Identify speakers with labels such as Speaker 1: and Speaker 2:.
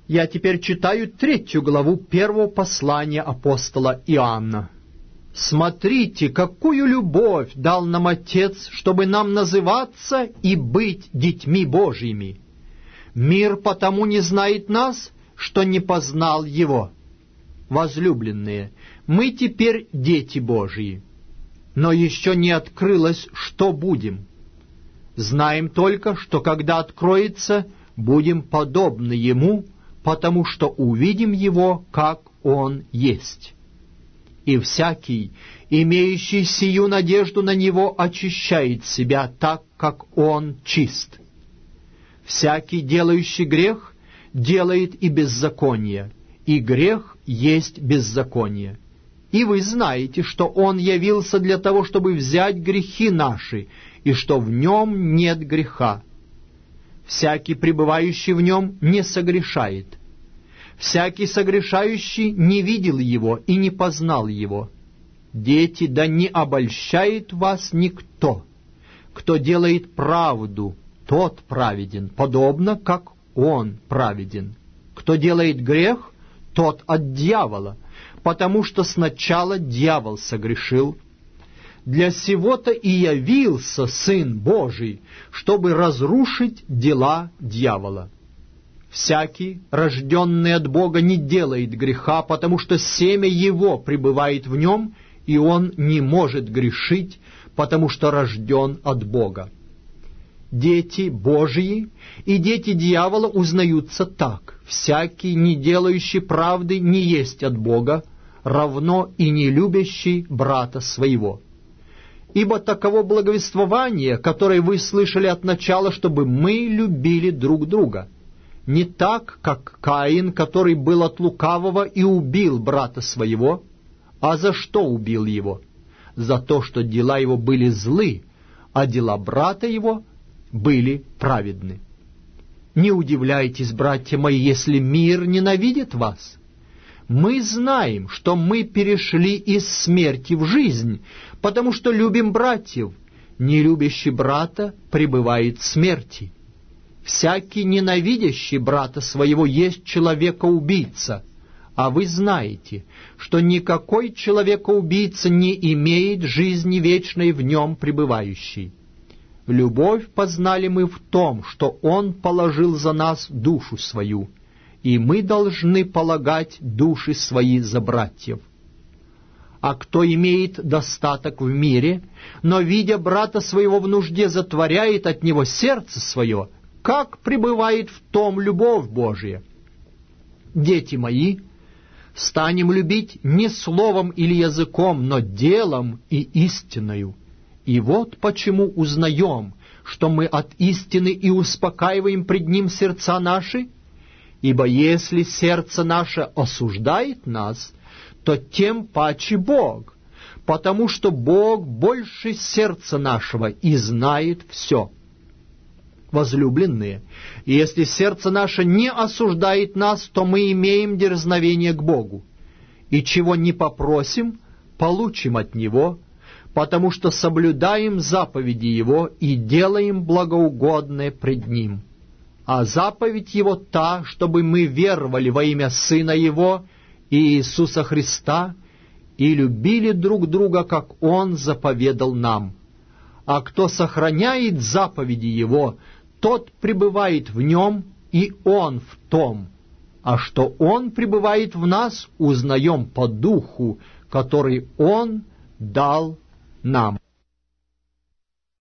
Speaker 1: Я теперь читаю 3 главу 1 послания апостола Иоанна. «Смотрите, какую любовь дал нам Отец, чтобы нам называться и быть детьми Божьими. Мир потому не знает нас, что не познал Его. Возлюбленные, мы теперь дети Божьи, но еще не открылось, что будем. Знаем только, что когда откроется, будем подобны Ему, потому что увидим Его, как Он есть. И всякий, имеющий сию надежду на Него, очищает себя так, как Он чист. Всякий, делающий грех, делает и беззаконие, и грех есть беззаконие. И вы знаете, что Он явился для того, чтобы взять грехи наши, и что в Нем нет греха. Всякий, пребывающий в Нем, не согрешает. Всякий согрешающий не видел Его и не познал Его. Дети, да не обольщает вас никто. Кто делает правду, тот праведен, подобно как Он праведен. Кто делает грех, тот от дьявола, потому что сначала дьявол согрешил. Для сего-то и явился Сын Божий, чтобы разрушить дела дьявола. Всякий, рожденный от Бога, не делает греха, потому что семя Его пребывает в нем, и он не может грешить, потому что рожден от Бога. Дети Божьи и дети дьявола узнаются так: всякий, не делающий правды, не есть от Бога, равно и не любящий брата своего. Ибо таково благовествование, которое вы слышали от начала, чтобы мы любили друг друга. Не так, как Каин, который был от лукавого и убил брата своего. А за что убил его? За то, что дела его были злы, а дела брата его были праведны. Не удивляйтесь, братья мои, если мир ненавидит вас. Мы знаем, что мы перешли из смерти в жизнь, потому что любим братьев. Не любящий брата пребывает в смерти. Всякий, ненавидящий брата своего, есть человека-убийца, а вы знаете, что никакой человека-убийца не имеет жизни вечной в нем пребывающей. Любовь познали мы в том, что Он положил за нас душу свою, и мы должны полагать души свои за братьев. А кто имеет достаток в мире, но, видя брата своего в нужде, затворяет от него сердце свое, как пребывает в том любовь Божия? Дети мои, станем любить не словом или языком, но делом и истиною. И вот почему узнаем, что мы от истины и успокаиваем пред Ним сердца наши. Ибо если сердце наше осуждает нас, то тем паче Бог, потому что Бог больше сердца нашего и знает все. Возлюбленные, если сердце наше не осуждает нас, то мы имеем дерзновение к Богу, и чего не попросим, получим от Него, потому что соблюдаем заповеди Его и делаем благоугодное пред Ним. А заповедь Его та, чтобы мы веровали во имя Сына Его, Иисуса Христа, и любили друг друга, как Он заповедал нам. А кто сохраняет заповеди Его, тот пребывает в Нем, и Он в том. А что Он пребывает в нас, узнаем по Духу, который Он дал нам.